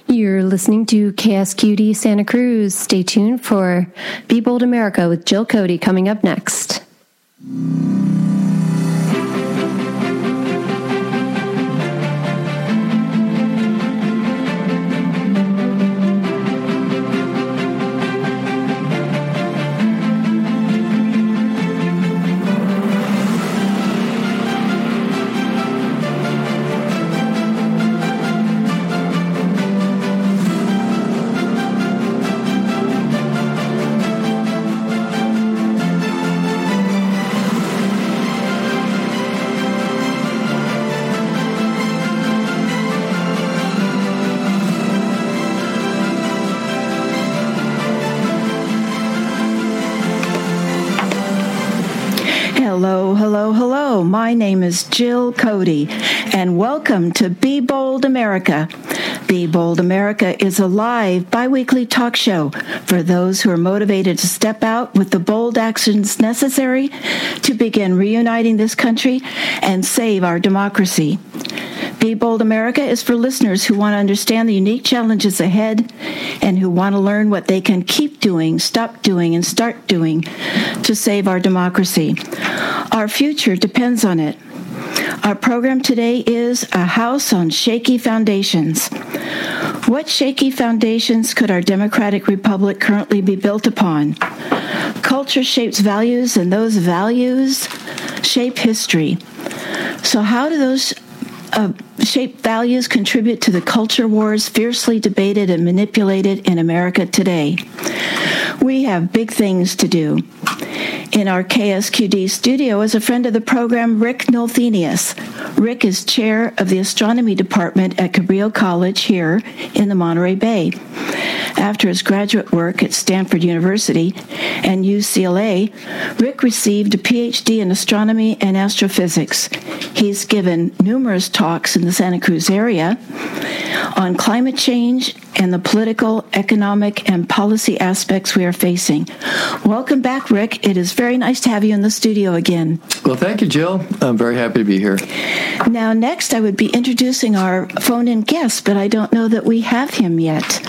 You're listening to KSQD Santa Cruz. Stay tuned for Be Bold America with Jill Cody coming up next. Hello. My name is Jill Cody, and welcome to Be Bold America. Be Bold America is a live, bi-weekly talk show for those who are motivated to step out with the bold actions necessary to begin reuniting this country and save our democracy. Be Bold America is for listeners who want to understand the unique challenges ahead and who want to learn what they can keep doing, stop doing, and start doing to save our democracy. Our future depends on it. Our program today is A House on Shaky Foundations. What shaky foundations could our democratic republic currently be built upon? Culture shapes values, and those values shape history. So how do those shaped values contribute to the culture wars fiercely debated and manipulated in America today? We have big things to do. In our KSQD studio is a friend of the program, Rick Nolthenius. Rick is chair of the astronomy department at Cabrillo College here in the Monterey Bay. After his graduate work at Stanford University and UCLA, Rick received a PhD in astronomy and astrophysics. He's given numerous talks in the Santa Cruz area on climate change and the political, economic, and policy aspects we are facing. Welcome back, Rick. It is very nice to have you in the studio again. Well, thank you, Jill. I'm very happy to be here. Now, next, I would be introducing our phone-in guest, but I don't know that we have him yet.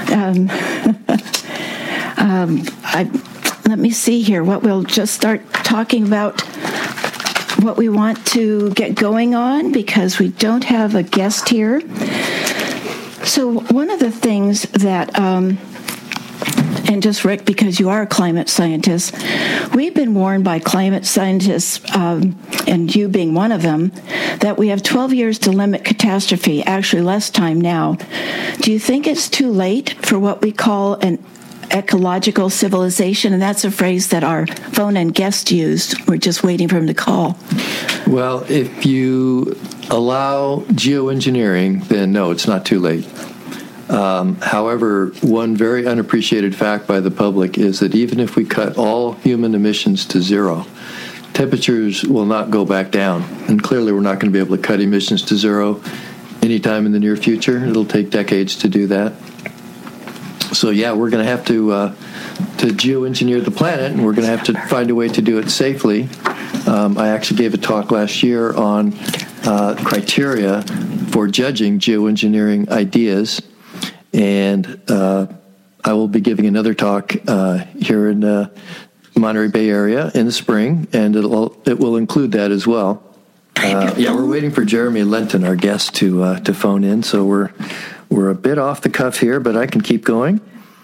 Let me see here. What we'll just start talking about what we want to get going on because we don't have a guest here. So one of the things that, and just Rick, because you are a climate scientist, we've been warned by climate scientists, and you being one of them, that we have 12 years to limit catastrophe, actually less time now. Do you think it's too late for what we call an ecological civilization? And that's a phrase that our phone-in guest used. We're just waiting for him to call. Well, if you allow geoengineering, then no, it's not too late. However, one very unappreciated fact by the public is that even if we cut all human emissions to zero, temperatures will not go back down. And clearly we're not going to be able to cut emissions to zero anytime in the near future. It'll take decades to do that. So yeah, we're going to have to geoengineer the planet, and we're going to have to find a way to do it safely. I actually gave a talk last year on criteria for judging geoengineering ideas, and I will be giving another talk here in the Monterey Bay area in the spring, and it will include that as well. We're waiting for Jeremy Lenton, our guest, to phone in, so we're a bit off the cuff here, but I can keep going.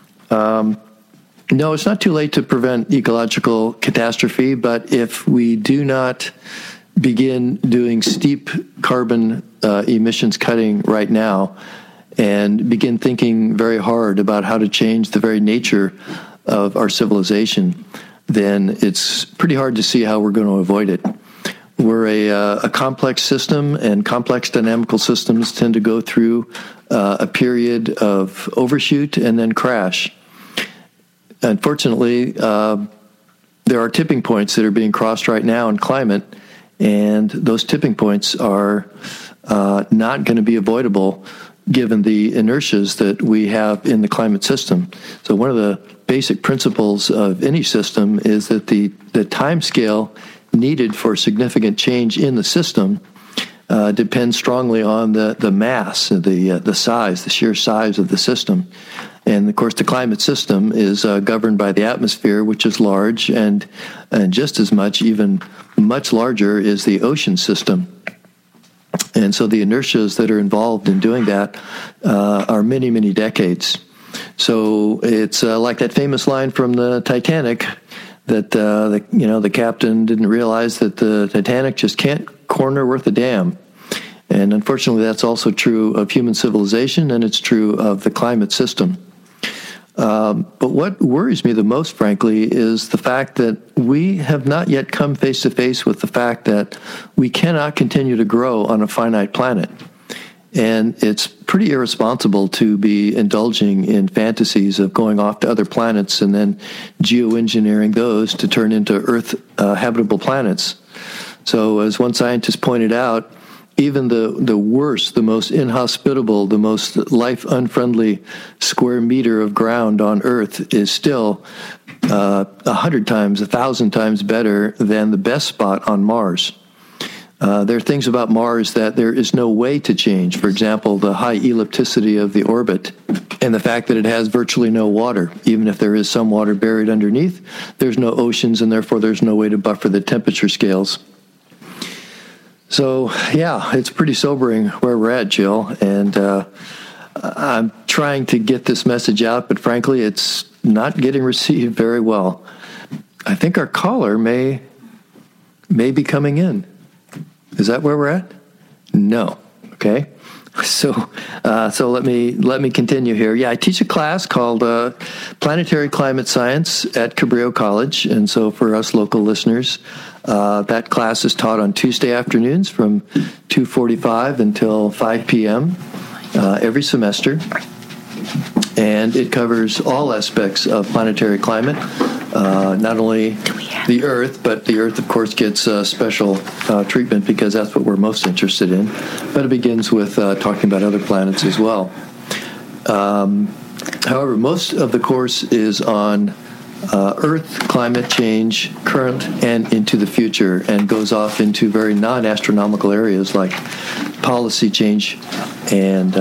No, it's not too late to prevent ecological catastrophe, but if we do not begin doing steep carbon emissions cutting right now and begin thinking very hard about how to change the very nature of our civilization, then it's pretty hard to see how we're going to avoid it. We're a complex system, and complex dynamical systems tend to go through a period of overshoot and then crash. Unfortunately, there are tipping points that are being crossed right now in climate, and those tipping points are not going to be avoidable given the inertias that we have in the climate system. So one of the basic principles of any system is that the time scale needed for significant change in the system depends strongly on the mass, the size, the sheer size of the system. And, of course, the climate system is governed by the atmosphere, which is large, and just as much, even much larger, is the ocean system. And so the inertias that are involved in doing that are many, many decades. So it's like that famous line from the Titanic that the captain didn't realize that the Titanic just can't corner worth a damn. And unfortunately, that's also true of human civilization, and it's true of the climate system. But what worries me the most, frankly, is the fact that we have not yet come face to face with the fact that we cannot continue to grow on a finite planet. And it's pretty irresponsible to be indulging in fantasies of going off to other planets and then geoengineering those to turn into Earth habitable planets. So as one scientist pointed out, even the worst, the most inhospitable, the most life-unfriendly square meter of ground on Earth is still 100 times, 1,000 times better than the best spot on Mars. There are things about Mars that there is no way to change. For example, the high ellipticity of the orbit and the fact that it has virtually no water. Even if there is some water buried underneath, there's no oceans, and therefore there's no way to buffer the temperature scales. So, yeah, it's pretty sobering where we're at, Jill, and I'm trying to get this message out, but frankly, it's not getting received very well. I think our caller may be coming in. Is that where we're at? No. Okay. So let me continue here. Yeah, I teach a class called Planetary Climate Science at Cabrillo College, and so for us local listeners, that class is taught on Tuesday afternoons from 2:45 until 5 p.m. Every semester, and it covers all aspects of planetary climate, not only the Earth, but the Earth, of course, gets special treatment because that's what we're most interested in. But it begins with talking about other planets as well. However, most of the course is on Earth, climate change, current, and into the future, and goes off into very non-astronomical areas like policy change and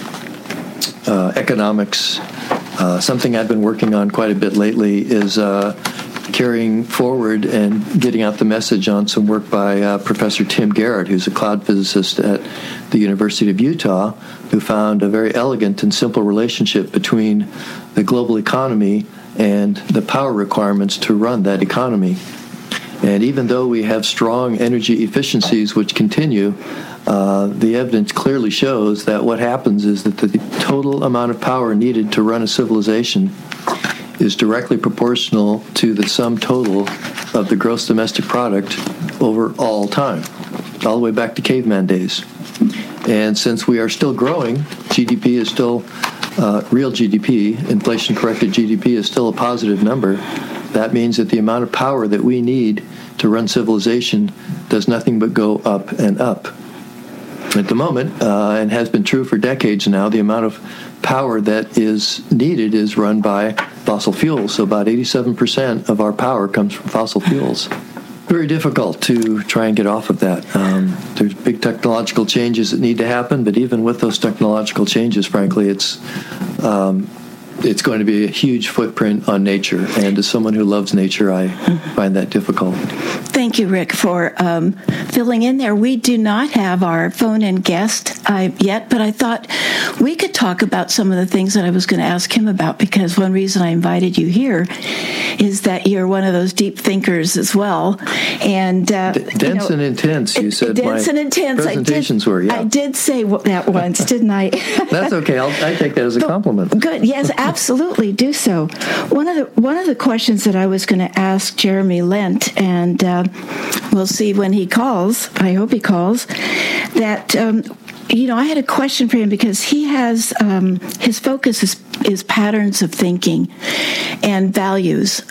economics. Something I've been working on quite a bit lately is carrying forward and getting out the message on some work by Professor Tim Garrett, who's a cloud physicist at the University of Utah, who found a very elegant and simple relationship between the global economy and the power requirements to run that economy. And even though we have strong energy efficiencies which continue, the evidence clearly shows that what happens is that the total amount of power needed to run a civilization is directly proportional to the sum total of the gross domestic product over all time, all the way back to caveman days. And since we are still growing, GDP is still real GDP, inflation-corrected GDP is still a positive number. That means that the amount of power that we need to run civilization does nothing but go up and up. At the moment, and has been true for decades now, the amount of power that is needed is run by fossil fuels. So about 87% of our power comes from fossil fuels. Very difficult to try and get off of that. There's big technological changes that need to happen, but even with those technological changes, frankly, it's going to be a huge footprint on nature. And as someone who loves nature, I find that difficult. Thank you, Rick, for filling in there. We do not have our phone-in guest yet, but I thought we could talk about some of the things that I was going to ask him about, because one reason I invited you here is that you're one of those deep thinkers as well. And dense and intense, you said. Dense and intense. Presentations were, yeah. I did say that once, didn't I? That's okay. I take that as a compliment. Good. Yes, absolutely. Do so. One of the questions that I was going to ask Jeremy Lent, and we'll see when he calls. I hope he calls. That I had a question for him because he has his focus is patterns of thinking and values.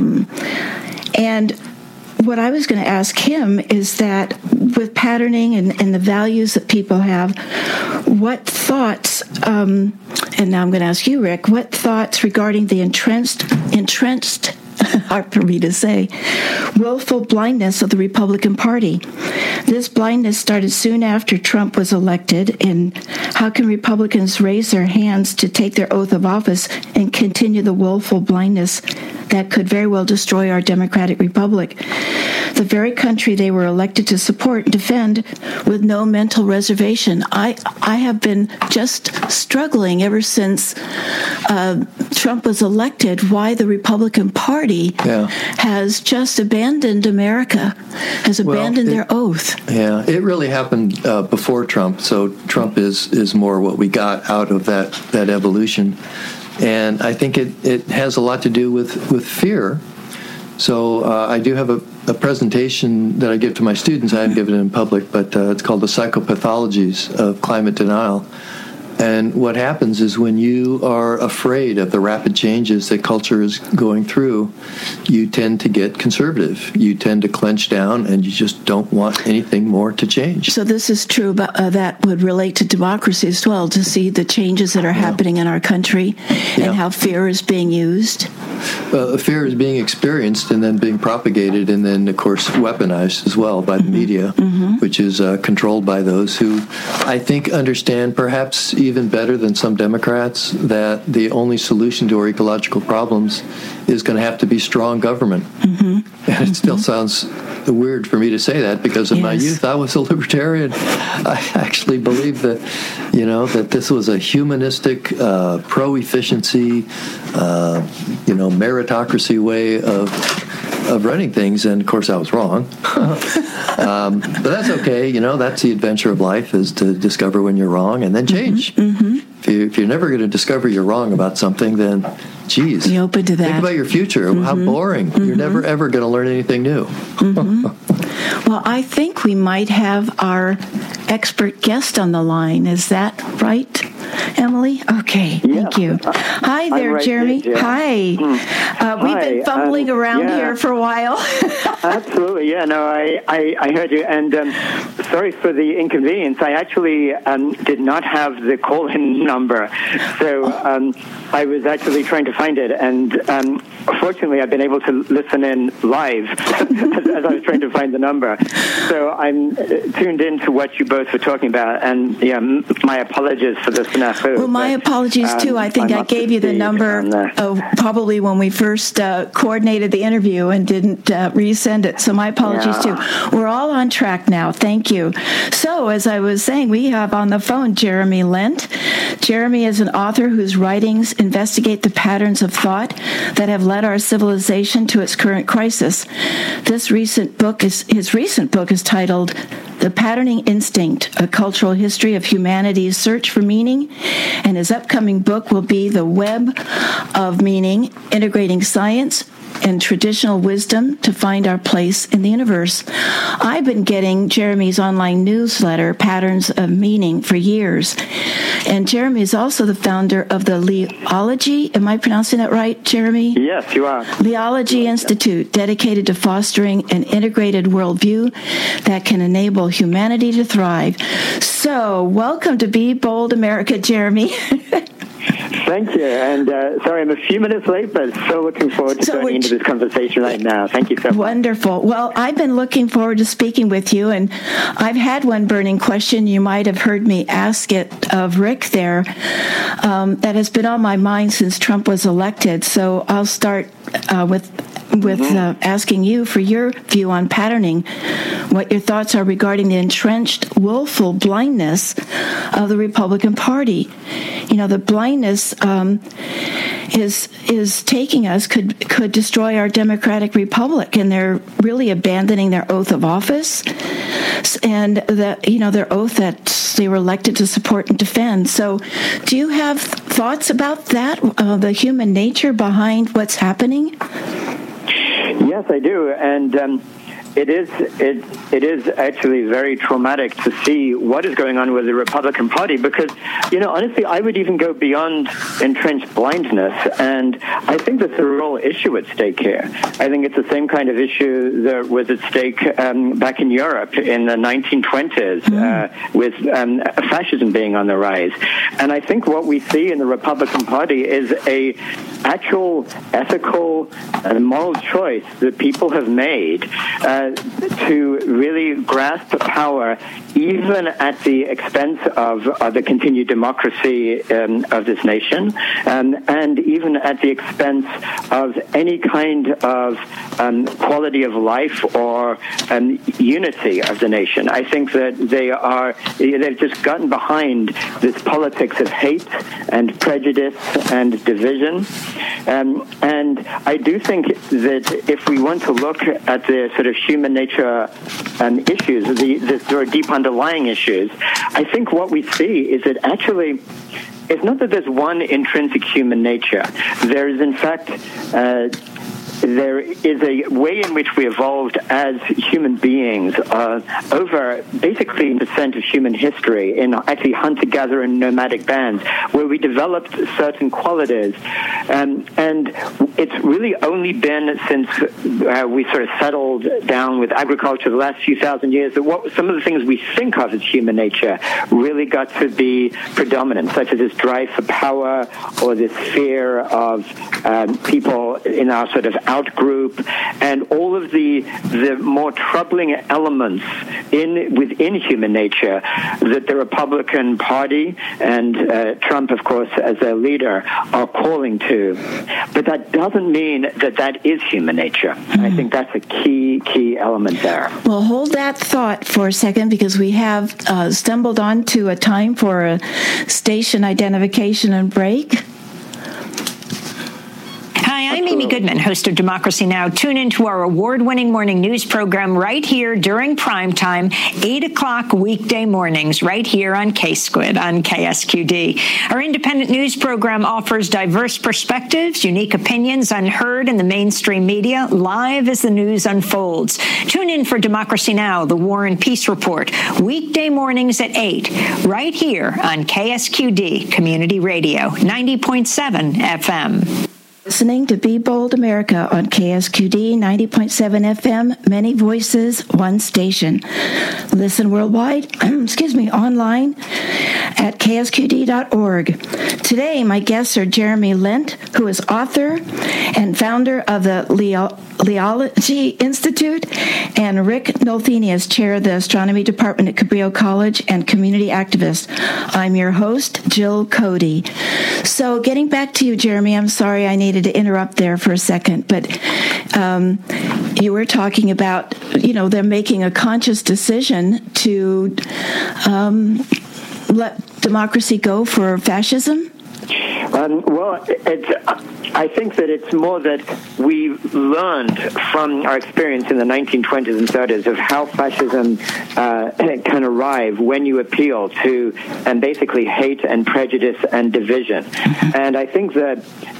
And what I was going to ask him is that with patterning and the values that people have, what thoughts, and now I'm going to ask you, Rick, what thoughts regarding the entrenched hard for me to say, willful blindness of the Republican Party. This blindness started soon after Trump was elected, and how can Republicans raise their hands to take their oath of office and continue the willful blindness that could very well destroy our democratic republic? The very country they were elected to support and defend with no mental reservation. I have been just struggling ever since Trump was elected, why the Republican Party has just abandoned America, has abandoned their oath. Yeah, it really happened before Trump, so Trump is more what we got out of that evolution. And I think it has a lot to do with fear. So I do have a presentation that I give to my students. I haven't given it in public, but it's called The Psychopathologies of Climate Denial. And what happens is when you are afraid of the rapid changes that culture is going through, you tend to get conservative. You tend to clench down, and you just don't want anything more to change. So this is true, but that would relate to democracy as well, to see the changes that are happening in our country and how fear is being used. Fear is being experienced and then being propagated and then, of course, weaponized as well by the media, which is controlled by those who I think understand perhaps even better than some Democrats that the only solution to our ecological problems is going to have to be strong government. And it still sounds weird for me to say that because in my youth I was a libertarian. I actually believed that, that this was a humanistic, pro-efficiency, meritocracy way of running things, and of course I was wrong. But that's okay. That's the adventure of life, is to discover when you're wrong and then change. If you're never going to discover you're wrong about something, then, geez, be open to that. Think about your future. How boring. You're never, ever going to learn anything new. Well, I think we might have our expert guest on the line. Is that right, Emily? Okay, thank you. Hi there, Jeremy. Hi. We've been fumbling around here for a while. Absolutely, no, I heard you, and sorry for the inconvenience. I actually did not have the call-in number, so I was actually trying to find it, and fortunately I've been able to listen in live as I was trying to find the number. So I'm tuned into what you both were talking about, and my apologies for the snafu. Well, my apologies too. I think I gave you the number probably when we first coordinated the interview and didn't resend it. So my apologies too. We're all on track now. Thank you. So as I was saying, we have on the phone Jeremy Lent. Jeremy is an author whose writings investigate the patterns of thought that have led our civilization to its current crisis. His recent book is titled The Patterning Instinct, A Cultural History of Humanity's Search for Meaning, and his upcoming book will be The Web of Meaning, Integrating Science and Traditional Wisdom to Find Our Place in the Universe. I've been getting Jeremy's online newsletter, Patterns of Meaning, for years. And Jeremy is also the founder of the Leology. Am I pronouncing that right, Jeremy? Yes, you are. Leology Institute, dedicated to fostering an integrated worldview that can enable humanity to thrive. So, welcome to Be Bold America, Jeremy. Thank you. And sorry, I'm a few minutes late, but so looking forward to joining into this conversation right now. Thank you so much. Wonderful. Well, I've been looking forward to speaking with you, and I've had one burning question. You might have heard me ask it of Rick there that has been on my mind since Trump was elected. So I'll start with asking you for your view on patterning, what your thoughts are regarding the entrenched, willful blindness of the Republican Party. The blindness is taking us, could destroy our democratic republic, and they're really abandoning their oath of office and their oath that they were elected to support and defend. So, do you have thoughts about that? The human nature behind what's happening? Yes, I do, and It is actually very traumatic to see what is going on with the Republican Party because, honestly, I would even go beyond entrenched blindness, and I think there's a real issue at stake here. I think it's the same kind of issue that was at stake back in Europe in the 1920s with fascism being on the rise. And I think what we see in the Republican Party is a actual ethical and moral choice that people have made to really grasp power even at the expense of the continued democracy of this nation, and even at the expense of any kind of quality of life or unity of the nation. I think that they've just gotten behind this politics of hate and prejudice and division. And I do think that if we want to look at the sort of human nature issues, the sort of deep underlying issues, I think what we see is that actually it's not that there's one intrinsic human nature. There is, in fact, there is a way in which we evolved as human beings over basically % of human history in actually hunter-gatherer and nomadic bands where we developed certain qualities. And it's really only been since we sort of settled down with agriculture the last few thousand years that some of the things we think of as human nature really got to be predominant, such as this drive for power or this fear of people in our sort of out-group, and all of the more troubling elements within human nature that the Republican Party and Trump, of course, as their leader, are calling to. But that doesn't mean that is human nature. I think that's a key element there. Well, hold that thought for a second, because we have stumbled onto a time for a station identification and break. Hi, I'm Amy Goodman, host of Democracy Now! Tune into our award-winning morning news program right here during prime time, 8 o'clock weekday mornings, right here on K-Squid on KSQD. Our independent news program offers diverse perspectives, unique opinions unheard in the mainstream media, live as the news unfolds. Tune in for Democracy Now!, the War and Peace Report, weekday mornings at 8, right here on KSQD Community Radio, 90.7 FM. Listening to Be Bold America on KSQD 90.7 FM, many voices, one station. Listen worldwide, online at ksqd.org. Today, my guests are Jeremy Lent, who is author and founder of the Leology Institute, and Rick Nolthini is chair of the astronomy department at Cabrillo College and community activist. I'm your host, Jill Cody. So getting back to you, Jeremy, I'm sorry I needed to interrupt there for a second, but you were talking about, them making a conscious decision to let democracy go for fascism? I think that it's more that we learned from our experience in the 1920s and 30s of how fascism can arrive when you appeal to basically hate and prejudice and division. And I think that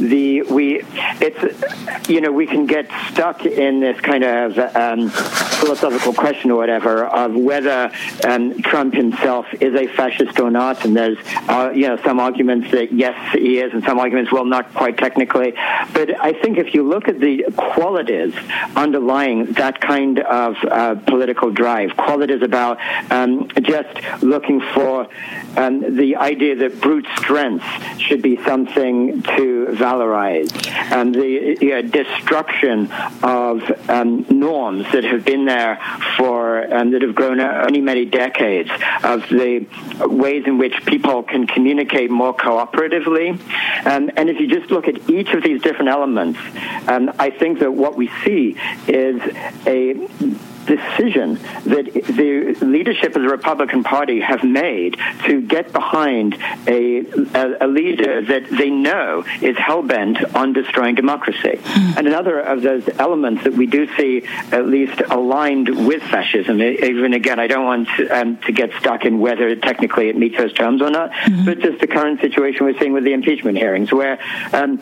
we can get stuck in this kind of philosophical question or whatever of whether Trump himself is a fascist or not. And there's some arguments that yes, he is, and some arguments, well, not quite technically. But I think if you look at the qualities underlying that kind of political drive, qualities about just looking for the idea that brute strength should be something to valorize, the destruction of norms that have been there for that have grown many decades, of the ways in which people can communicate more cooperatively. And if you just look at each of these different elements, I think that what we see is a decision that the leadership of the Republican Party have made to get behind a leader that they know is hell-bent on destroying democracy. And another of those elements that we do see at least aligned with fascism, even again, I don't want to get stuck in whether technically it meets those terms or not, but just the current situation we're seeing with the impeachment hearings, where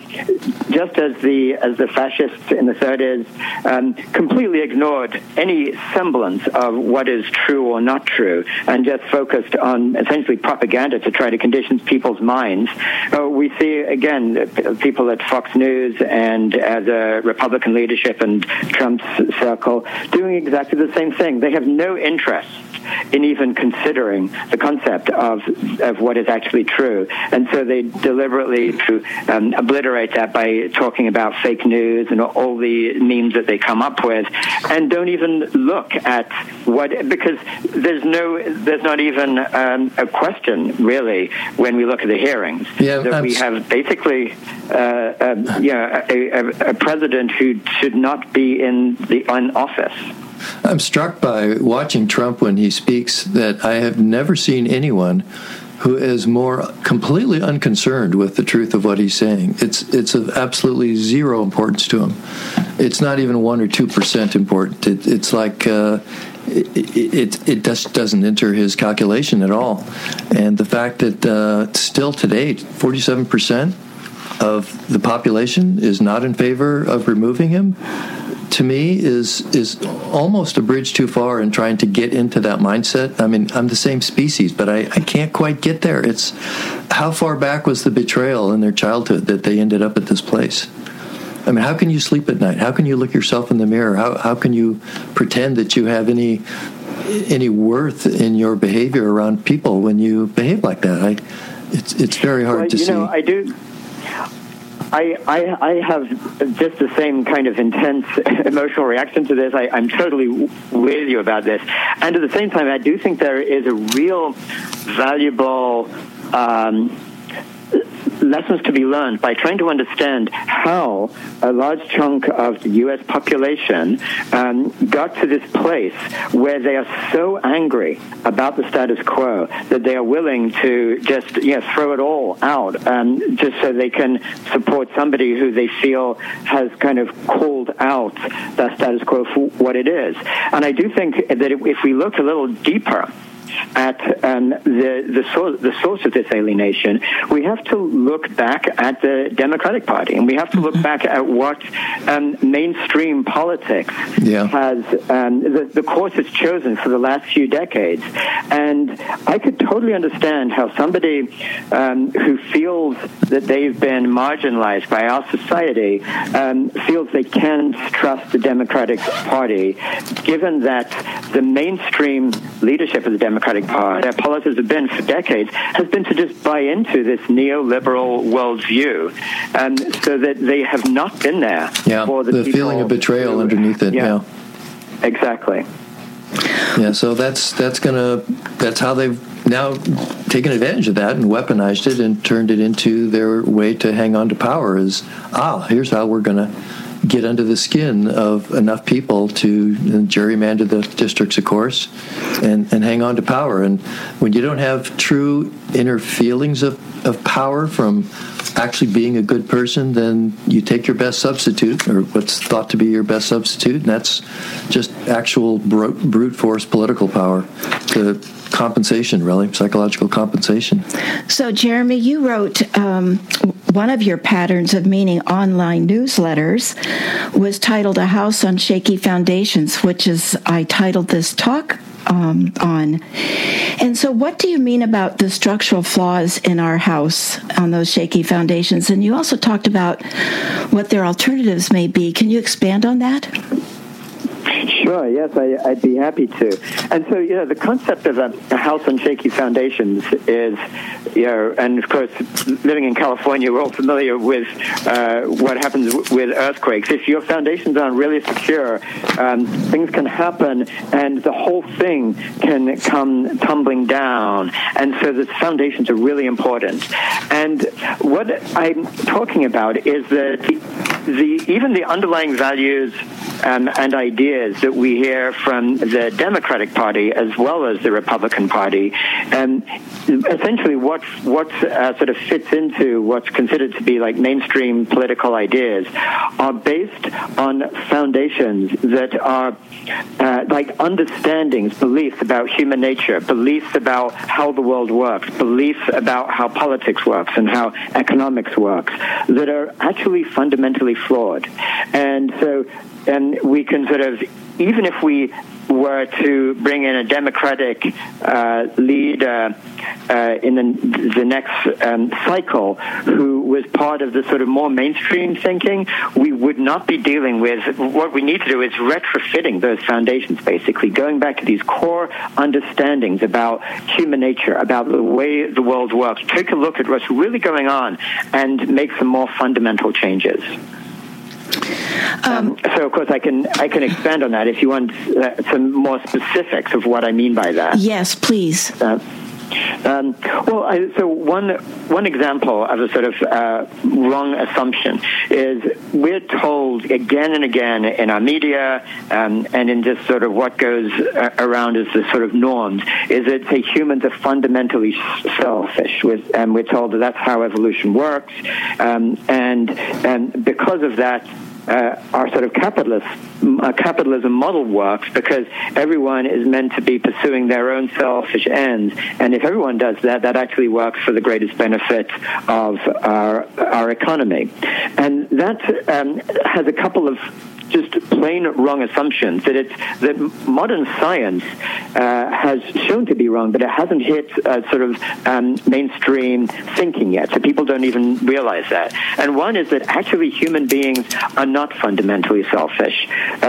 just as the fascists in the 30s completely ignored any any semblance of what is true or not true, and just focused on essentially propaganda to try to condition people's minds. We see, again, people at Fox News and the Republican leadership and Trump's circle doing exactly the same thing. They have no interest in even considering the concept of what is actually true. And so they deliberately obliterate that by talking about fake news and all the memes that they come up with, and don't even look at because there's not even a question, really, when we look at the hearings. We have basically a president who should not be in office. I'm struck by watching Trump when he speaks that I have never seen anyone who is more completely unconcerned with the truth of what he's saying. It's of absolutely zero importance to him. It's not even 1 or 2% important. It's like it just doesn't enter his calculation at all. And the fact that still today 47% of the population is not in favor of removing him, to me, is almost a bridge too far in trying to get into that mindset. I mean, I'm the same species, but I can't quite get there. It's how far back was the betrayal in their childhood that they ended up at this place? I mean, how can you sleep at night? How can you look yourself in the mirror? How can you pretend that you have any worth in your behavior around people when you behave like that? It's very hard to see. I do. I have just the same kind of intense emotional reaction to this. I'm totally with you about this. And at the same time, I do think there is a real valuable lessons to be learned by trying to understand how a large chunk of the U.S. population got to this place where they are so angry about the status quo that they are willing to just throw it all out just so they can support somebody who they feel has kind of called out the status quo for what it is. And I do think that if we look a little deeper at the source of this alienation, we have to look back at the Democratic Party, and we have to look back at what mainstream politics has, the course it's chosen for the last few decades. And I could totally understand how somebody who feels that they've been marginalized by our society feels they can't trust the Democratic Party, given that the mainstream leadership of the Democratic Party, their policies have been for decades, has been to just buy into this neoliberal worldview, so that they have not been there for the people feeling of betrayal underneath it. Yeah, exactly. Yeah, so that's how they've now taken advantage of that and weaponized it and turned it into their way to hang on to power. Here's how we're going to get under the skin of enough people to gerrymander the districts, of course, and hang on to power. And when you don't have true inner feelings of power from actually being a good person, then you take your best substitute, or what's thought to be your best substitute, and that's just actual brute force political power. The compensation, really, psychological compensation. So, Jeremy, you wrote one of your patterns of meaning online newsletters was titled A House on Shaky Foundations, which is, I titled this talk on. And so what do you mean about the structural flaws in our house on those shaky foundations? And you also talked about what their alternatives may be. Can you expand on that? Sure, yes, I'd be happy to. And so, the concept of a house on shaky foundations is, and of course, living in California, we're all familiar with what happens with earthquakes. If your foundations aren't really secure, things can happen, and the whole thing can come tumbling down. And so the foundations are really important. And what I'm talking about is that even the underlying values and ideas that we hear from the Democratic Party as well as the Republican Party, essentially what sort of fits into what's considered to be like mainstream political ideas are based on foundations that are like understandings, beliefs about human nature, beliefs about how the world works, beliefs about how politics works and how economics works, that are actually fundamentally flawed. And so we can sort of, even if we were to bring in a Democratic leader in the next cycle who was part of the sort of more mainstream thinking, we would not be dealing with, what we need to do is retrofitting those foundations, basically, going back to these core understandings about human nature, about the way the world works. Take a look at what's really going on and make some more fundamental changes. So, of course, I can expand on that if you want some more specifics of what I mean by that. Yes, please. So one example of a sort of wrong assumption is we're told again and again in our media and in just sort of what goes around as the sort of norms is that humans are fundamentally selfish, and we're told that that's how evolution works, and because of that, our sort of capitalism model works because everyone is meant to be pursuing their own selfish ends, and if everyone does that, that actually works for the greatest benefit of our economy. And that has a couple of just plain wrong assumptions that modern science has shown to be wrong, but it hasn't hit sort of mainstream thinking yet, so people don't even realize that. And one is that actually human beings are not fundamentally selfish.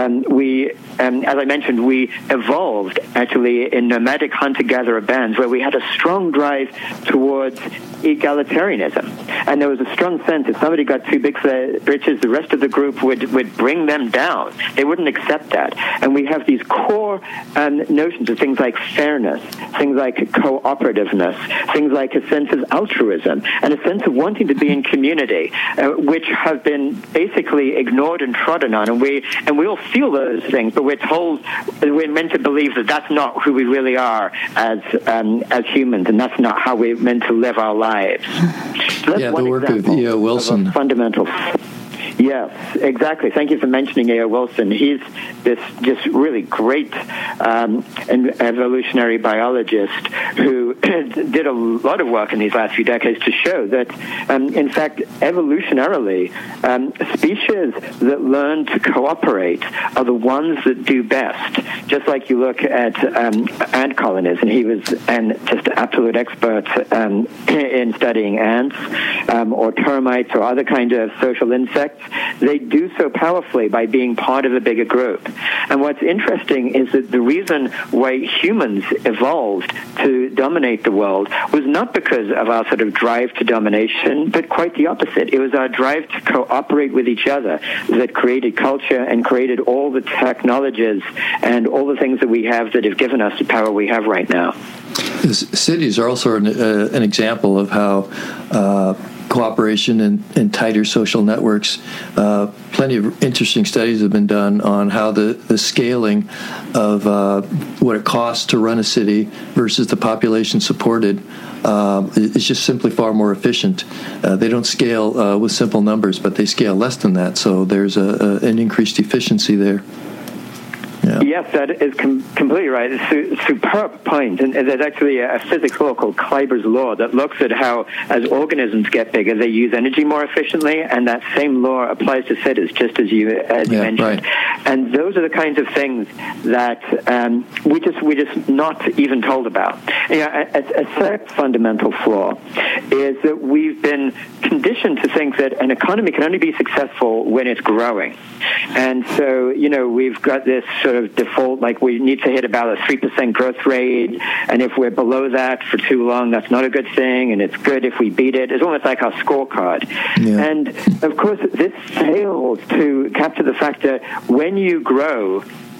As I mentioned, we evolved actually in nomadic hunter-gatherer bands where we had a strong drive towards egalitarianism, and there was a strong sense if somebody got too big for their britches, the rest of the group would bring them down. They wouldn't accept that. And we have these core notions of things like fairness, things like cooperativeness, things like a sense of altruism, and a sense of wanting to be in community, which have been basically ignored and trodden on. And we all feel those things, but we're told, we're meant to believe that that's not who we really are as humans, and that's not how we're meant to live our lives. So that's the work of E.O. Wilson. Fundamental. Yes, exactly. Thank you for mentioning E.O. Wilson. He's this just really great evolutionary biologist who did a lot of work in these last few decades to show that, in fact, evolutionarily, species that learn to cooperate are the ones that do best. Just like you look at ant colonies, and he was just an absolute expert in studying ants or termites or other kind of social insects. They do so powerfully by being part of a bigger group. And what's interesting is that the reason why humans evolved to dominate the world was not because of our sort of drive to domination, but quite the opposite. It was our drive to cooperate with each other that created culture and created all the technologies and all the things that we have that have given us the power we have right now. Cities are also an example of how cooperation and tighter social networks. Plenty of interesting studies have been done on how the scaling of what it costs to run a city versus the population supported is just simply far more efficient. They don't scale with simple numbers, but they scale less than that, so there's an increased efficiency there. Yeah. Yes, that is completely right. It's a superb point. And there's actually a physics law called Kleiber's law that looks at how, as organisms get bigger, they use energy more efficiently, and that same law applies to cities, just as you mentioned. Right. And those are the kinds of things that we're just not even told about. A second fundamental flaw is that we've been conditioned to think that an economy can only be successful when it's growing. And so, we've got this sort of default, like we need to hit about a 3% growth rate, and if we're below that for too long, that's not a good thing, and it's good if we beat it. It's almost like our scorecard. Yeah. And, of course, this fails to capture the fact that when you grow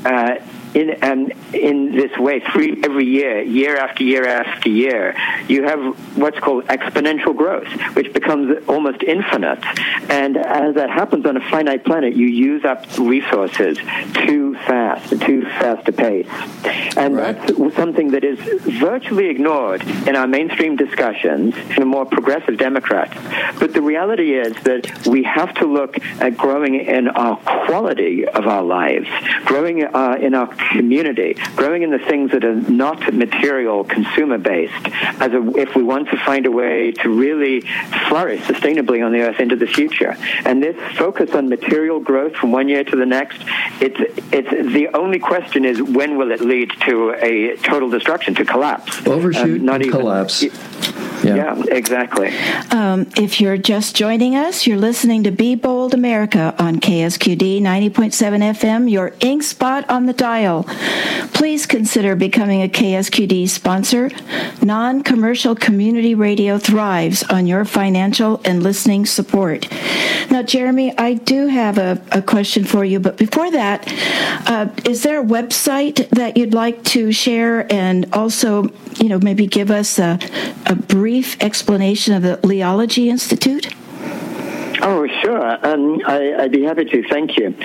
in this way, every year after year after year, you have what's called exponential growth, which becomes almost infinite. And as that happens on a finite planet, you use up resources too fast a pace. And right. That's something that is virtually ignored in our mainstream discussions in the more progressive Democrats. But the reality is that we have to look at growing in our quality of our lives, growing in our community, growing in the things that are not material, consumer-based, if we want to find a way to really flourish sustainably on the earth into the future. And this focus on material growth from one year to the next, it's the only question is, when will it lead to a total destruction, to collapse? Overshoot, not even collapse. Yeah, exactly. If you're just joining us, you're listening to Be Bold America on KSQD 90.7 FM, your ink spot on the dial. Please consider becoming a KSQD sponsor. Non-commercial community radio thrives on your financial and listening support. Now, Jeremy, I do have a question for you, but before that, is there a website that you'd like to share, and also, maybe give us a brief explanation of the Leology Institute? Oh, sure. I'd be happy to. Thank you.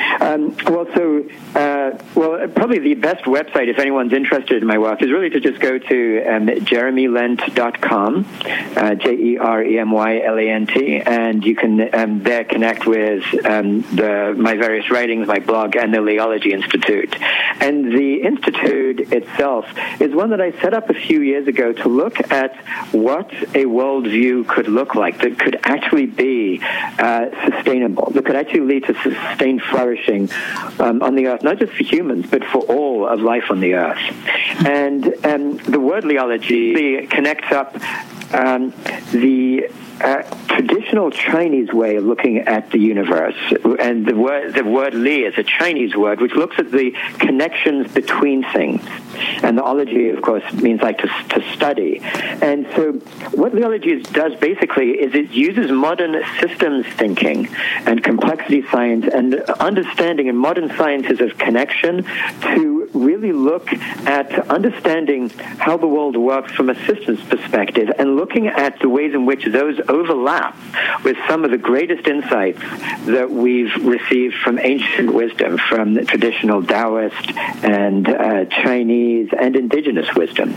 Probably the best website, if anyone's interested in my work, is really to just go to jeremylent.com, JEREMYLANT, and you can there connect with my various writings, my blog, and the Leology Institute. And the Institute itself is one that I set up a few years ago to look at what a worldview could look like that could actually be sustainable, that could actually lead to sustained flourishing on the earth, not just for humans, but for all of life on the earth. And the word Leology connects up the traditional Chinese way of looking at the universe, and the word Li is a Chinese word which looks at the connections between things. And the ology, of course, means like to study. And so what Leology does basically is it uses modern systems thinking and complexity science and understanding and modern sciences of connection to really look at understanding how the world works from a systems perspective, and looking at the ways in which those overlap with some of the greatest insights that we've received from ancient wisdom, from the traditional Taoist and Chinese and indigenous wisdom.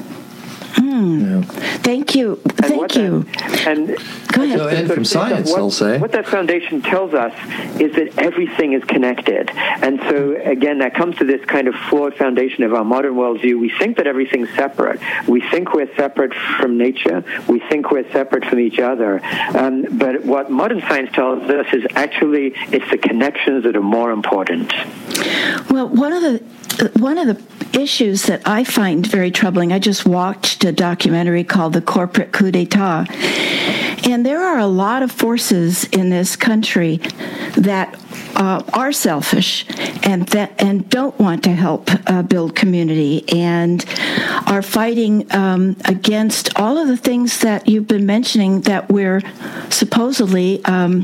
Yeah. Thank you. Thank you. Go ahead. And from science, I'll say. What that foundation tells us is that everything is connected. And so, again, that comes to this kind of flawed foundation of our modern worldview. We think that everything's separate. We think we're separate from nature. We think we're separate from each other. But what modern science tells us is actually it's the connections that are more important. Well, one of the issues that I find very troubling, I just watched a documentary called The Corporate Coup d'Etat, and there are a lot of forces in this country that are selfish and don't want to help build community, and are fighting against all of the things that you've been mentioning that we're supposedly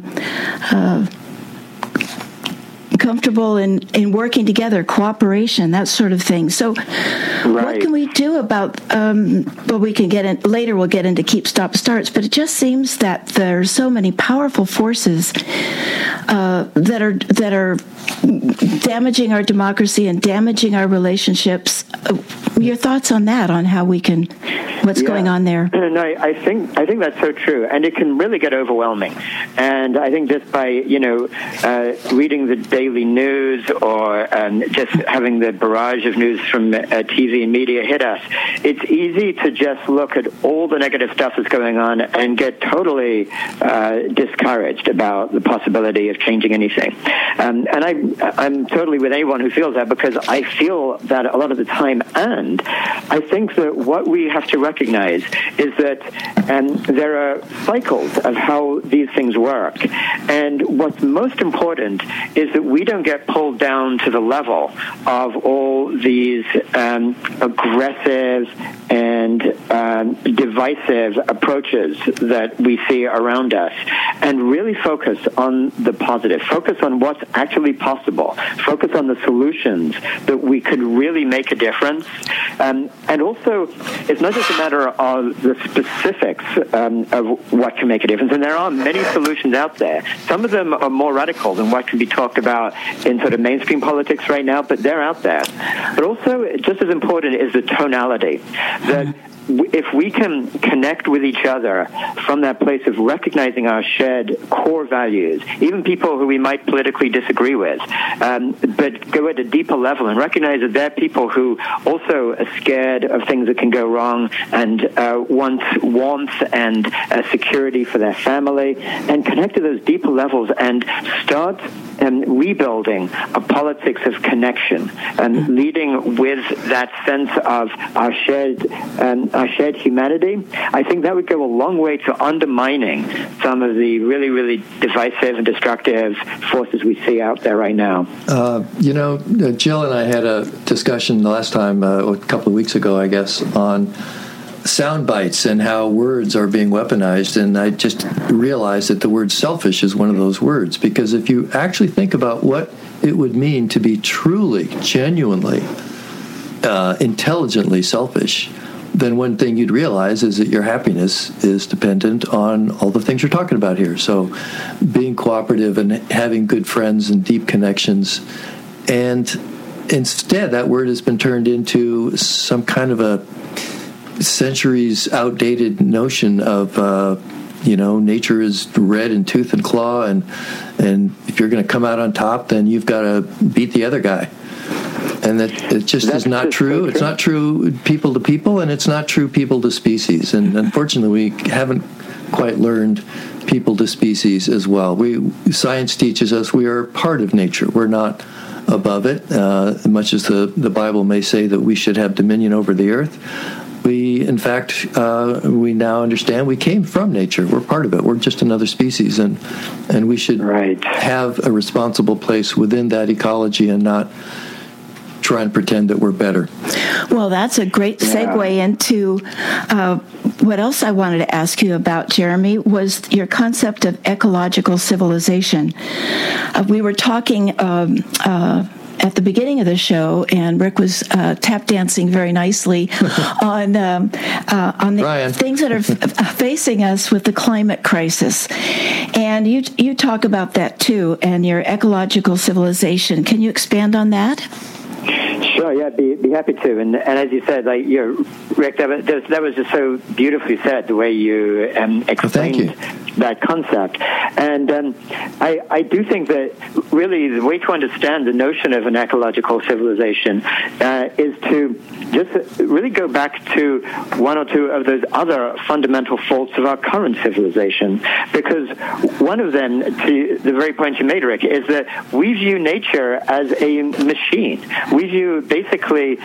comfortable in working together, cooperation, that sort of thing. So what can we do about, we can get in, later we'll get into keep, stop, starts, but it just seems that there are so many powerful forces that are damaging our democracy and damaging our relationships. Your thoughts on that, on how we can, what's going on there? No, I think that's so true, and it can really get overwhelming. And I think just by reading the daily news or just having the barrage of news from TV and media hit us, it's easy to just look at all the negative stuff that's going on and get totally discouraged about the possibility of changing anything. And I'm totally with anyone who feels that, because I feel that a lot of the time. And I think that what we have to recognize is that there are cycles of how these things work. And what's most important is that we don't get pulled down to the level of all these aggressive and divisive approaches that we see around us, and really focus on the positive, focus on what's actually possible, focus on the solutions that we could really make a difference. And also, it's not just a matter of the specifics of what can make a difference, and there are many solutions out there. Some of them are more radical than what can be talked about in sort of mainstream politics right now, but they're out there. But also, just as important is the tonality, that if we can connect with each other from that place of recognizing our shared core values, even people who we might politically disagree with, but go at a deeper level and recognize that they're people who also are scared of things that can go wrong and want warmth and security for their family, and connect to those deeper levels and start rebuilding a politics of connection and leading with that sense of our shared humanity, I think that would go a long way to undermining some of the really, really divisive and destructive forces we see out there right now. Jill and I had a discussion the last time, a couple of weeks ago, I guess, on sound bites and how words are being weaponized, and I just realized that the word selfish is one of those words, because if you actually think about what it would mean to be truly, genuinely, intelligently selfish, then one thing you'd realize is that your happiness is dependent on all the things you're talking about here. So being cooperative and having good friends and deep connections, and instead that word has been turned into some kind of a centuries outdated notion of nature is red in tooth and claw, and if you're going to come out on top, then you've got to beat the other guy, and that it just is not true. It's not true people to people, and it's not true people to species, and unfortunately we haven't quite learned people to species as well. Science teaches us we are part of nature. We're not above it, much as the Bible may say that we should have dominion over the earth. We, in fact, we now understand we came from nature. We're part of it. We're just another species, and we should have a responsible place within that ecology and not try and pretend that we're better. Well, that's a great segue into what else I wanted to ask you about, Jeremy, was your concept of ecological civilization. We were talking at the beginning of the show, and Rick was tap dancing very nicely on the things that are facing us with the climate crisis. And you talk about that too, and your ecological civilization. Can you expand on that? Sure, yeah, be happy to. And as you said, Rick, that was just so beautifully said, the way you explained that concept. And I do think that really the way to understand the notion of an ecological civilization is to just really go back to one or two of those other fundamental faults of our current civilization. Because one of them, to the very point you made, Rick, is that we view nature as a machine. We view basically,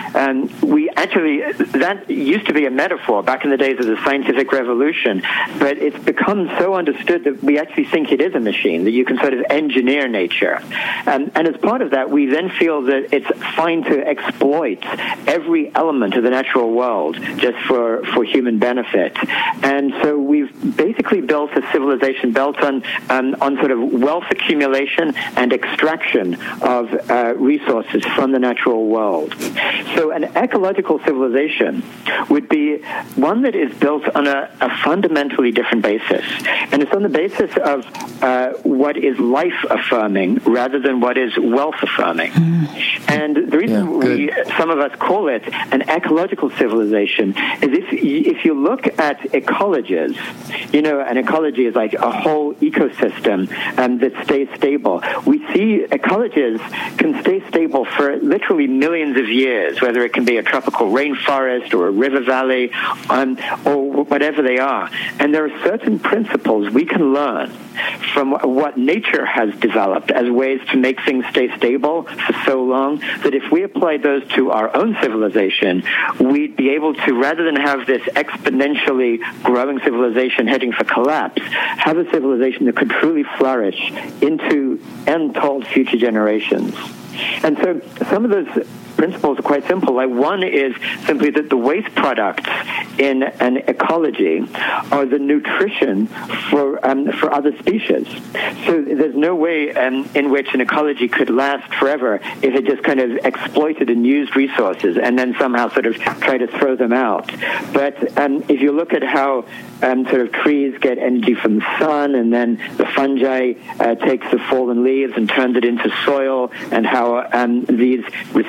that used to be a metaphor back in the days of the scientific revolution, but it's become so understood that we actually think it is a machine, that you can sort of engineer nature. And as part of that, we then feel that it's fine to exploit every element of the natural world just for human benefit. And so we've basically built a civilization built on sort of wealth accumulation and extraction of resources from the natural world. So an ecological civilization would be one that is built on a fundamentally different basis. And it's on the basis of what is life-affirming rather than what is wealth-affirming. And the reason some of us call it an ecological civilization is if you look at ecologies, an ecology is like a whole ecosystem that stays stable. We see ecologies can stay stable for literally millions of years, whether it can be a tropical rainforest or a river valley or whatever they are. And there are certain principles we can learn from what nature has developed as ways to make things stay stable for so long that if we applied those to our own civilization, we'd be able to, rather than have this exponentially growing civilization heading for collapse, have a civilization that could truly flourish into untold future generations. And so some of those principles are quite simple. Like one is simply that the waste products in an ecology are the nutrition for other species. So there's no way in which an ecology could last forever if it just kind of exploited and used resources and then somehow sort of try to throw them out. But if you look at how sort of trees get energy from the sun, and then the fungi takes the fallen leaves and turns it into soil, and how these reciprocal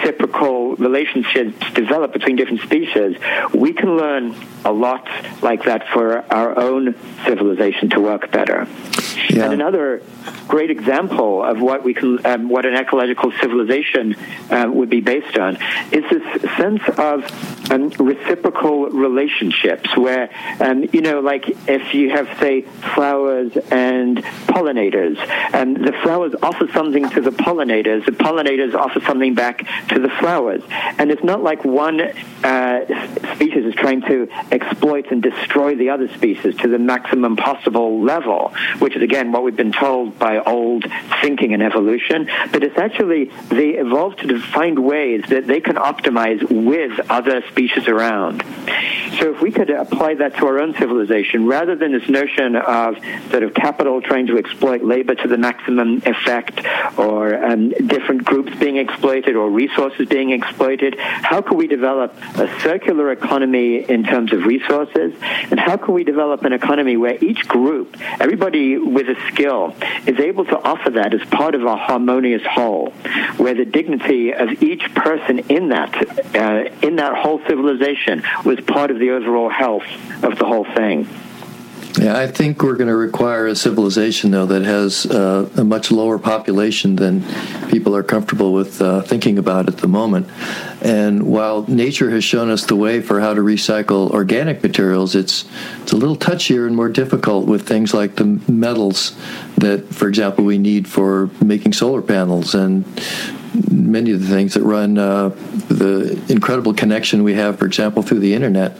reciprocal relationships develop between different species, we can learn a lot like that for our own civilization to work better. Yeah. And another great example of what we can, what an ecological civilization would be based on, is this sense of reciprocal relationships, where like if you have, say, flowers and pollinators, the flowers offer something to the pollinators offer something back to the flowers, and it's not like one species is trying to exploit and destroy the other species to the maximum possible level, which is again what we've been told by old thinking and evolution, but it's actually they evolved to find ways that they can optimize with other species around. So if we could apply that to our own civilization, rather than this notion of sort of capital trying to exploit labor to the maximum effect, or different groups being exploited or resources being exploited, how can we develop a circular economy in terms of resources? And how can we develop an economy where each group, everybody with a skill, is able to offer that as part of a harmonious whole, where the dignity of each person in that whole civilization was part of the overall health of the whole thing? Yeah, I think we're going to require a civilization, though, that has a much lower population than people are comfortable with thinking about at the moment. And while nature has shown us the way for how to recycle organic materials, it's a little touchier and more difficult with things like the metals that, for example, we need for making solar panels and many of the things that run the incredible connection we have, for example, through the internet.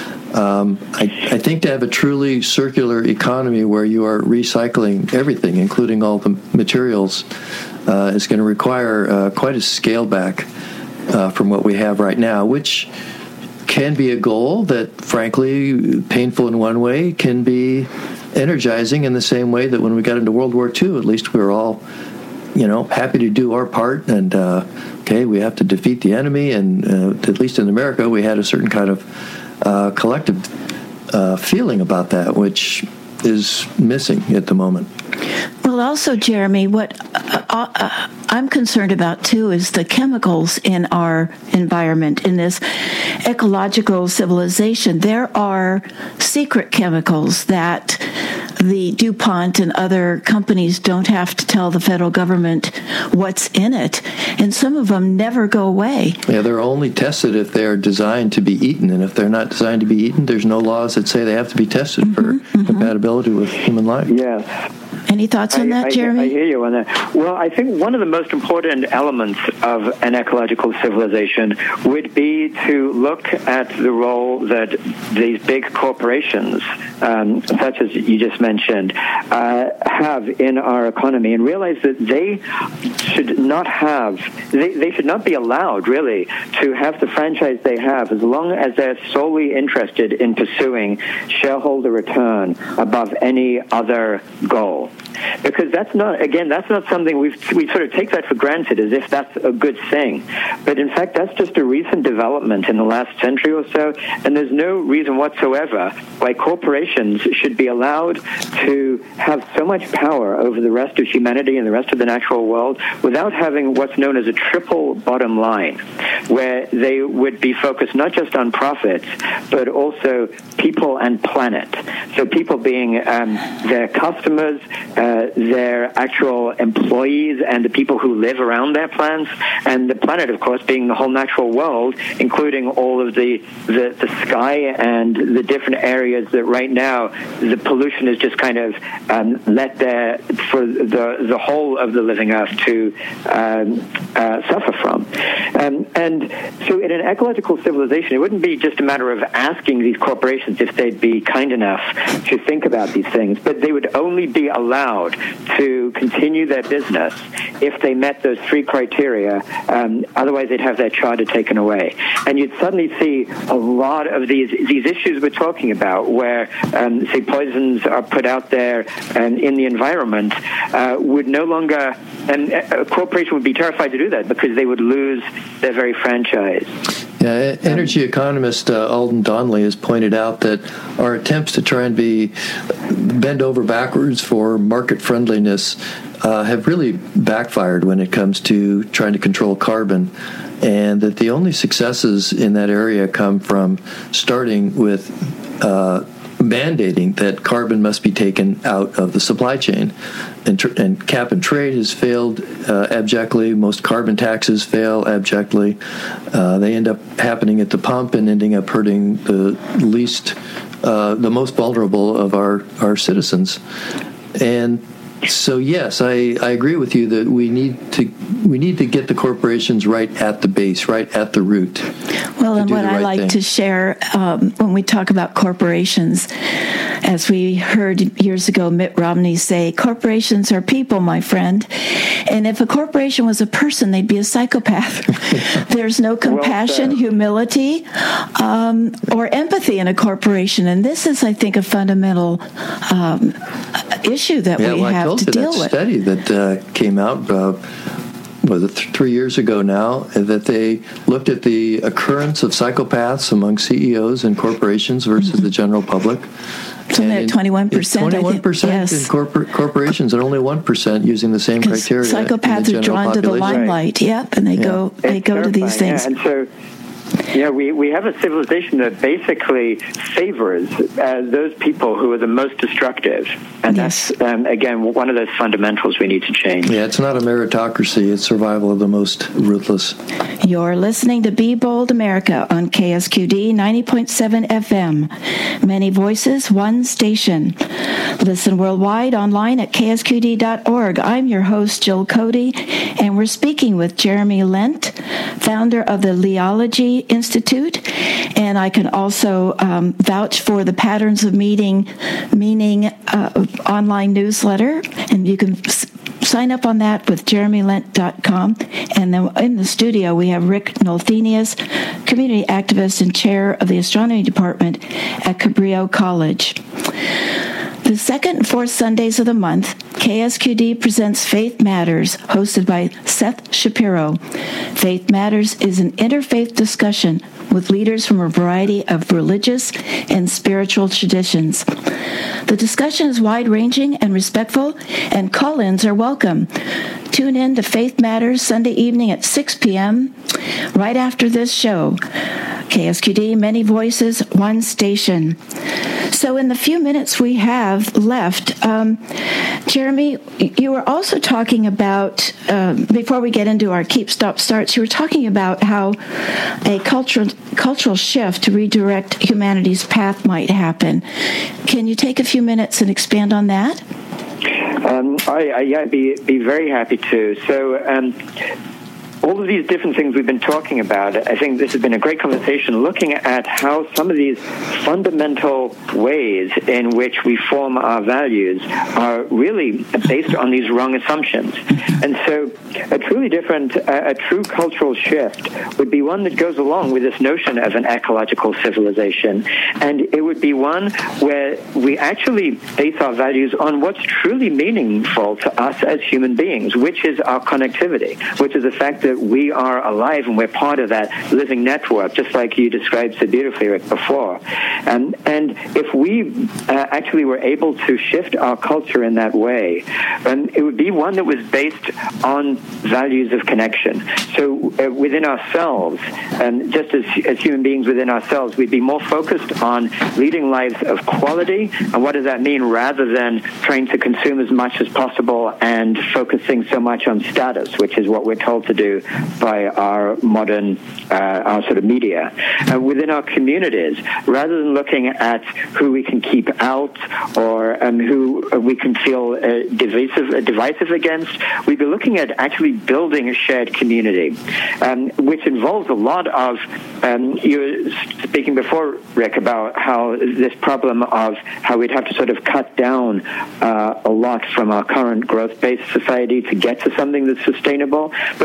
I think to have a truly circular economy where you are recycling everything, including all the materials, is going to require quite a scale back from what we have right now, which can be a goal that, frankly, painful in one way, can be energizing in the same way that when we got into World War II, at least we were all, happy to do our part, and we have to defeat the enemy, and at least in America, we had a certain kind of collective feeling about that, which is missing at the moment. Well, also, Jeremy, what I'm concerned about, too, is the chemicals in our environment. In this ecological civilization, there are secret chemicals that the DuPont and other companies don't have to tell the federal government what's in it, and some of them never go away. Yeah, they're only tested if they're designed to be eaten, and if they're not designed to be eaten, there's no laws that say they have to be tested for compatibility with human life. Yes. Any thoughts on that, Jeremy? I hear you on that. Well, I think one of the most important elements of an ecological civilization would be to look at the role that these big corporations, such as you just mentioned, have in our economy, and realize that they should not be allowed, really, to have the franchise they have as long as they're solely interested in pursuing shareholder return above any other goal. Because that's not something we sort of take that for granted as if that's a good thing. But in fact, that's just a recent development in the last century or so, and there's no reason whatsoever why corporations should be allowed to have so much power over the rest of humanity and the rest of the natural world without having what's known as a triple bottom line, where they would be focused not just on profits, but also people and planet. So people being their customers, their actual employees, and the people who live around their plants, and the planet, of course, being the whole natural world, including all of the sky and the different areas that right now the pollution is just kind of let there for the whole of the living earth to suffer from. And so in an ecological civilization, it wouldn't be just a matter of asking these corporations if they'd be kind enough to think about these things, but they would only be allowed to continue their business if they met those three criteria. Otherwise, they'd have their charter taken away. And you'd suddenly see a lot of these issues we're talking about, where, say, poisons are put out there in the environment, would no longer, and a corporation would be terrified to do that because they would lose their very franchise. Energy economist Alden Donnelly has pointed out that our attempts to try and bend over backwards for market friendliness have really backfired when it comes to trying to control carbon, and that the only successes in that area come from starting with mandating that carbon must be taken out of the supply chain. And cap and trade has failed abjectly. Most carbon taxes fail abjectly. They end up happening at the pump and ending up hurting the most vulnerable of our citizens. And so, yes, I agree with you that we need to get the corporations right at the base, right at the root. Well, and what I like to share when we talk about corporations, as we heard years ago Mitt Romney say, corporations are people, my friend. And if a corporation was a person, they'd be a psychopath. There's no compassion, humility, or empathy in a corporation. And this is, I think, a fundamental issue that we have to deal with. That study that came out, was it 3 years ago now, that they looked at the occurrence of psychopaths among CEOs and corporations versus the general public. So they're 21%. 21% in corporations, and only 1% using the same criteria. Psychopaths are drawn to the limelight. Yep, and they go to these things. Yeah. And so, we have a civilization that basically favors those people who are the most destructive. And that's, again, one of those fundamentals we need to change. Yeah, it's not a meritocracy. It's survival of the most ruthless. You're listening to Be Bold America on KSQD 90.7 FM. Many voices, one station. Listen worldwide online at ksqd.org. I'm your host, Jill Cody, and we're speaking with Jeremy Lent, founder of the Leology Institute, and I can also vouch for the Patterns of Meaning online newsletter, and you can sign up on that with jeremylent.com. And then in the studio, we have Rick Nolthenius, community activist and chair of the astronomy department at Cabrillo College. The second and fourth Sundays of the month, KSQD presents Faith Matters, hosted by Seth Shapiro. Faith Matters is an interfaith discussion with leaders from a variety of religious and spiritual traditions. The discussion is wide-ranging and respectful, and call-ins are welcome. Tune in to Faith Matters Sunday evening at 6 p.m. right after this show. KSQD, many voices, one station. So in the few minutes we have left, Jeremy, you were also talking about, before we get into our Keep, Stop, Starts, you were talking about how a cultural shift to redirect humanity's path might happen. Can you take a few minutes and expand on that? I'd be very happy to. So, all of these different things we've been talking about, I think this has been a great conversation looking at how some of these fundamental ways in which we form our values are really based on these wrong assumptions. And so a truly different, a true cultural shift would be one that goes along with this notion of an ecological civilization. And it would be one where we actually base our values on what's truly meaningful to us as human beings, which is our connectivity, which is the fact that we are alive and we're part of that living network, just like you described so beautifully, Rick, before. And if we actually were able to shift our culture in that way, it would be one that was based on values of connection. So within ourselves, just as human beings within ourselves, we'd be more focused on leading lives of quality. And what does that mean? Rather than trying to consume as much as possible and focusing so much on status, which is what we're told to do by our modern, our sort of media. Within our communities, rather than looking at who we can keep out or who we can feel divisive against, we'd be looking at actually building a shared community, which involves a lot of, you were speaking before, Rick, about how this problem of how we'd have to sort of cut down a lot from our current growth-based society to get to something that's sustainable. But one of the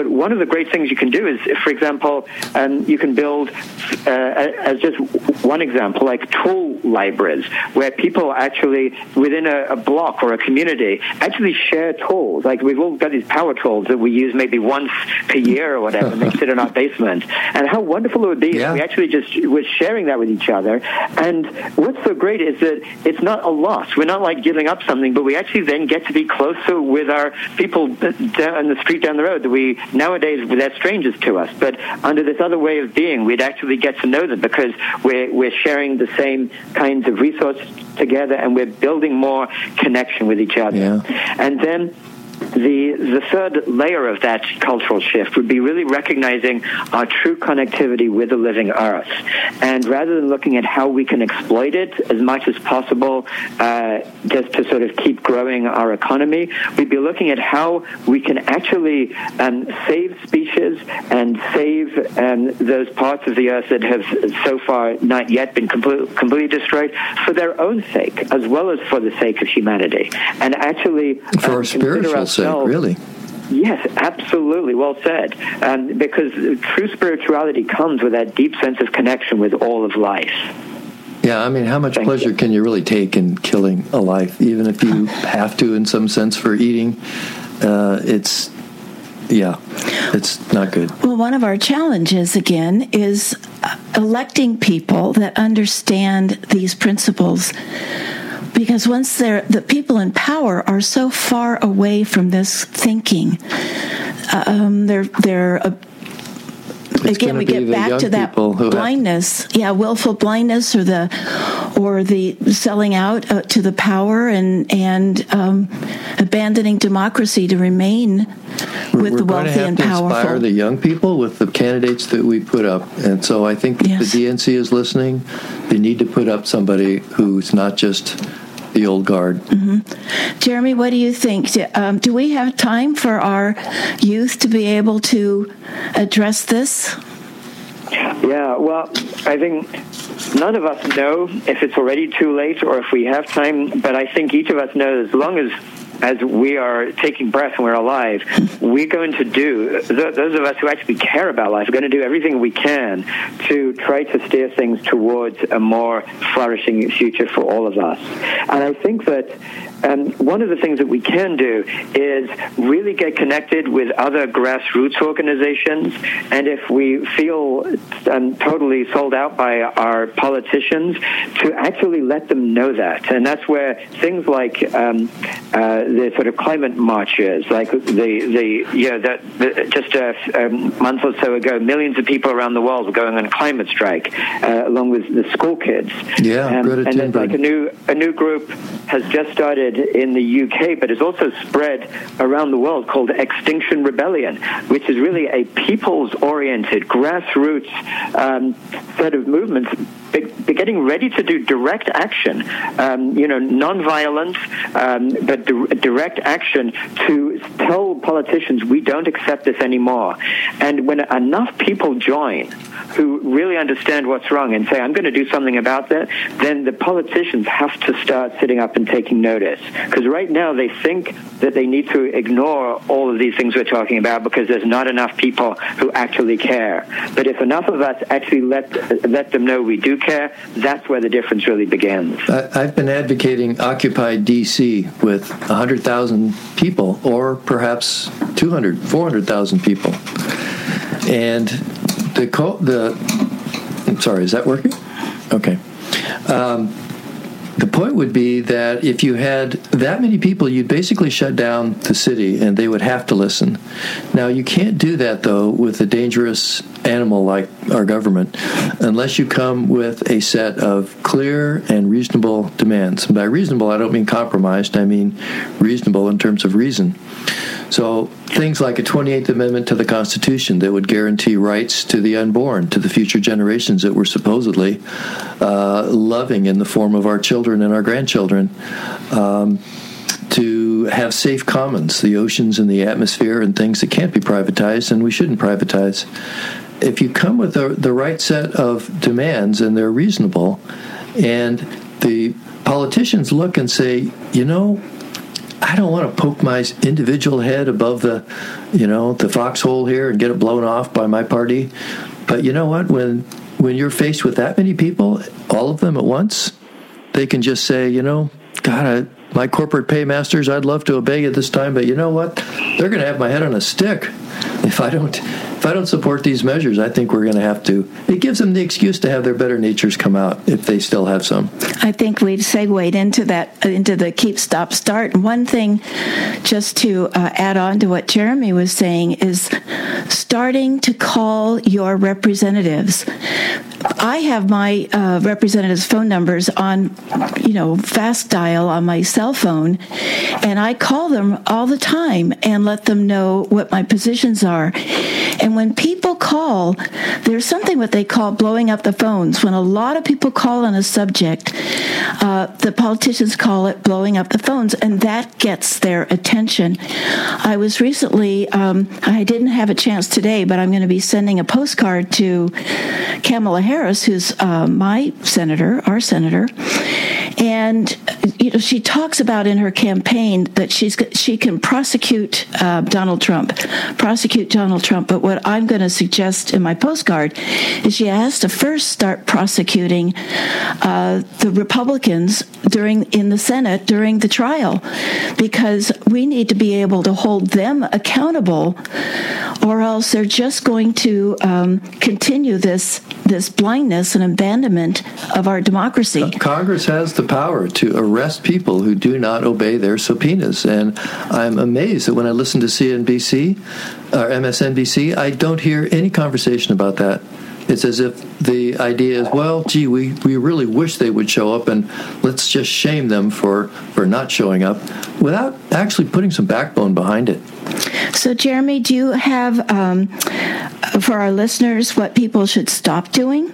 great things you can do is, for example, you can build, as just one example, like tool libraries, where people actually, within a block or a community, actually share tools. Like we've all got these power tools that we use maybe once per year or whatever, and they sit in our basement. And how wonderful it would be if we actually just was sharing that with each other. And what's so great is that it's not a loss. We're not like giving up something, but we actually then get to be closer with our people down the street down the road that we nowadays they're strangers to us. But under this other way of being, we'd actually get to know them because we're sharing the same kinds of resources together, and we're building more connection with each other. Yeah. And then the third layer of that cultural shift would be really recognizing our true connectivity with the living earth. And rather than looking at how we can exploit it as much as possible just to sort of keep growing our economy, we'd be looking at how we can actually save species and save those parts of the earth that have so far not yet been completely destroyed for their own sake, as well as for the sake of humanity. And actually for our spiritual sake, really. Yes, absolutely. Well said. Because true spirituality comes with that deep sense of connection with all of life. Yeah, I mean, how much pleasure can you really take in killing a life, even if you have to, in some sense, for eating? It's not good. Well, one of our challenges, again, is electing people that understand these principles. Because once the people in power are so far away from this thinking, again, we get back to that blindness, willful blindness, or the selling out to the power and abandoning democracy to remain with the wealthy and powerful. We're going to have to inspire the young people with the candidates that we put up, and so I think if the DNC is listening, they need to put up somebody who's not just the old guard. Mm-hmm. Jeremy, what do you think? Do we have time for our youth to be able to address this? Yeah, well, I think none of us know if it's already too late or if we have time, but I think each of us knows as long as we are taking breath and we're alive, we're going to do, those of us who actually care about life are going to do everything we can to try to steer things towards a more flourishing future for all of us. And I think that one of the things that we can do is really get connected with other grassroots organizations, and if we feel totally sold out by our politicians, to actually let them know that. And that's where things like the sort of climate marches, like just a month or so ago, millions of people around the world were going on a climate strike, along with the school kids. Yeah, Greta and then like a new group has just started in the UK, but it's also spread around the world, called Extinction Rebellion, which is really a people's-oriented, grassroots set of movements getting ready to do direct action, non-violent, but direct action to tell politicians we don't accept this anymore. And when enough people join who really understand what's wrong and say, I'm going to do something about that, then the politicians have to start sitting up and taking notice. Because right now they think that they need to ignore all of these things we're talking about because there's not enough people who actually care. But if enough of us actually let them know we do care, that's where the difference really begins. I've been advocating Occupy D.C. with 100,000 people, or perhaps 200, 400,000 people. And I'm sorry, is that working? Okay. The point would be that if you had that many people, you'd basically shut down the city, and they would have to listen. Now, you can't do that, though, with a dangerous animal like our government, unless you come with a set of clear and reasonable demands. And by reasonable, I don't mean compromised. I mean reasonable in terms of reason. So things like a 28th Amendment to the Constitution that would guarantee rights to the unborn, to the future generations that we're supposedly loving in the form of our children and our grandchildren, to have safe commons, the oceans and the atmosphere and things that can't be privatized and we shouldn't privatize. If you come with the right set of demands and they're reasonable, and the politicians look and say, I don't want to poke my individual head above the foxhole here and get it blown off by my party. But you know what? When you're faced with that many people, all of them at once, they can just say, God, my corporate paymasters, I'd love to obey you this time, but you know what? They're going to have my head on a stick if I don't support these measures. I think we're going to have to. It gives them the excuse to have their better natures come out if they still have some. I think we've segued into the keep, stop, start. And one thing, just to add on to what Jeremy was saying, is starting to call your representatives. I have my representatives' phone numbers on, fast dial on my cell phone, and I call them all the time and let them know what my positions are. And when people call, there's something what they call blowing up the phones. When a lot of people call on a subject, the politicians call it blowing up the phones, and that gets their attention. I was recently, I didn't have a chance today, but I'm going to be sending a postcard to Kamala Harris, who's our senator, and she talks about in her campaign that she can prosecute Donald Trump. But what I'm going to suggest in my postcard is she has to first start prosecuting the Republicans in the Senate during the trial, because we need to be able to hold them accountable, or else they're just going to continue this blindness and abandonment of our democracy. Congress has the power to arrest people who do not obey their subpoenas, and I'm amazed that when I listen to CNBC or MSNBC, I don't hear any conversation about that. It's as if the idea is, well, gee, we really wish they would show up, and let's just shame them for not showing up, without actually putting some backbone behind it. So, Jeremy, do you have, for our listeners, what people should stop doing?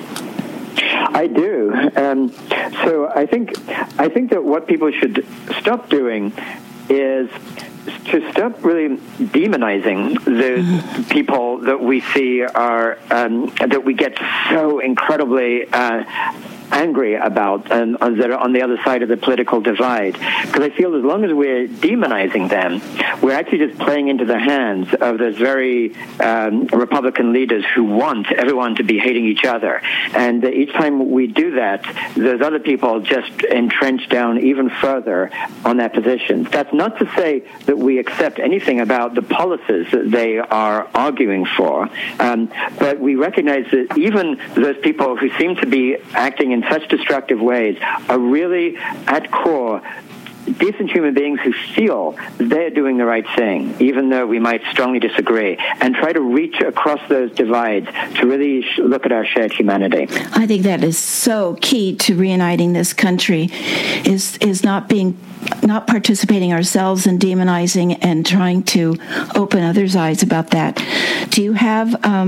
I do. So I think that what people should stop doing is to stop really demonizing the people that we see are that we get so incredibly angry about and that are on the other side of the political divide. Because I feel as long as we're demonizing them, we're actually just playing into the hands of those very Republican leaders who want everyone to be hating each other. And each time we do that, those other people just entrench down even further on their positions. That's not to say that we accept anything about the policies that they are arguing for, but we recognize that even those people who seem to be acting in such destructive ways are really, at core, decent human beings who feel they're doing the right thing, even though we might strongly disagree, and try to reach across those divides to really look at our shared humanity. I think that is so key to reuniting this country, is not participating ourselves in demonizing and trying to open others' eyes about that. Do you have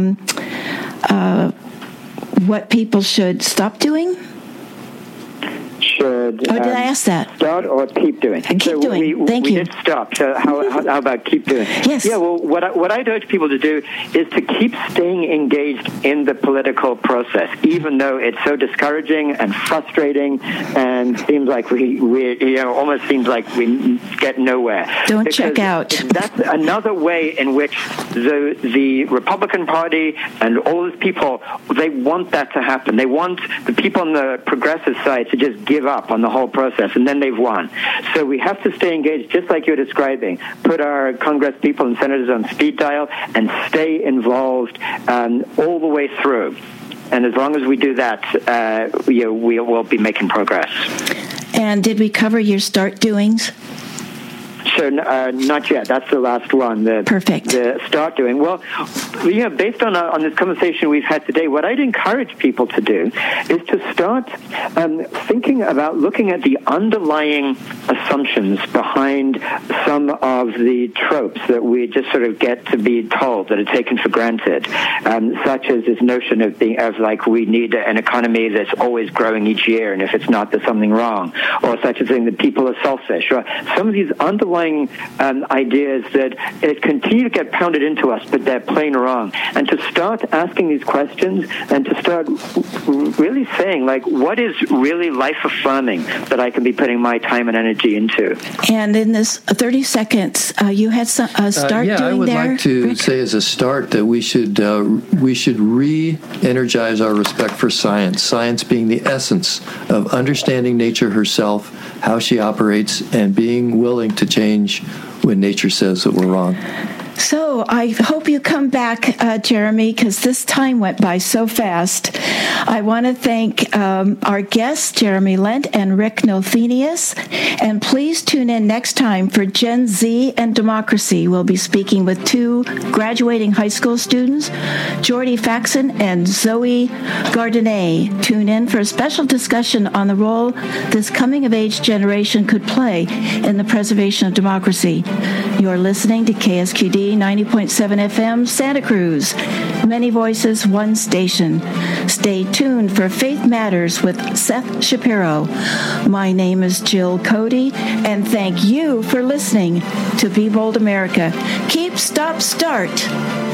what people should stop doing? Should did I ask that? Start or keep doing? Keep doing. Thank you. We did stop. So how about keep doing? Yes. Yeah. Well, what I'd urge people to do is to keep staying engaged in the political process, even though it's so discouraging and frustrating, and seems like we almost seems like we get nowhere. Don't check out. That's another way in which the Republican Party and all those people, they want that to happen. They want the people on the progressive side to just give up on the whole process, and then they've won. So we have to stay engaged, just like you're describing. Put our Congress people and senators on speed dial and stay involved all the way through. And as long as we do that, we will be making progress. And did we cover your start doings? So not yet. That's the last one. Perfect. The start doing. Well, based on this conversation we've had today, what I'd encourage people to do is to start thinking about looking at the underlying assumptions behind some of the tropes that we just sort of get to be told, that are taken for granted, such as this notion of we need an economy that's always growing each year, and if it's not, there's something wrong, or such a thing that people are selfish, or some of these underlying underlying ideas that continue to get pounded into us, but they're plain wrong. And to start asking these questions and to start really saying, like, what is really life-affirming that I can be putting my time and energy into? And in this 30 seconds, you had some start doing there? I would like to say as a start that we should re-energize our respect for science. Science being the essence of understanding nature herself, how she operates, and being willing to change when nature says that we're wrong. So I hope you come back, Jeremy, because this time went by so fast. I want to thank our guests, Jeremy Lent and Rick Nothenius. And please tune in next time for Gen Z and Democracy. We'll be speaking with two graduating high school students, Jordy Faxon and Zoe Gardiner. Tune in for a special discussion on the role this coming-of-age generation could play in the preservation of democracy. You're listening to KSQD 90.7 FM, Santa Cruz. Many voices, one station. Stay tuned for Faith Matters with Seth Shapiro. My name is Jill Cody, and thank you for listening to Be Bold America. Keep, Stop, Start.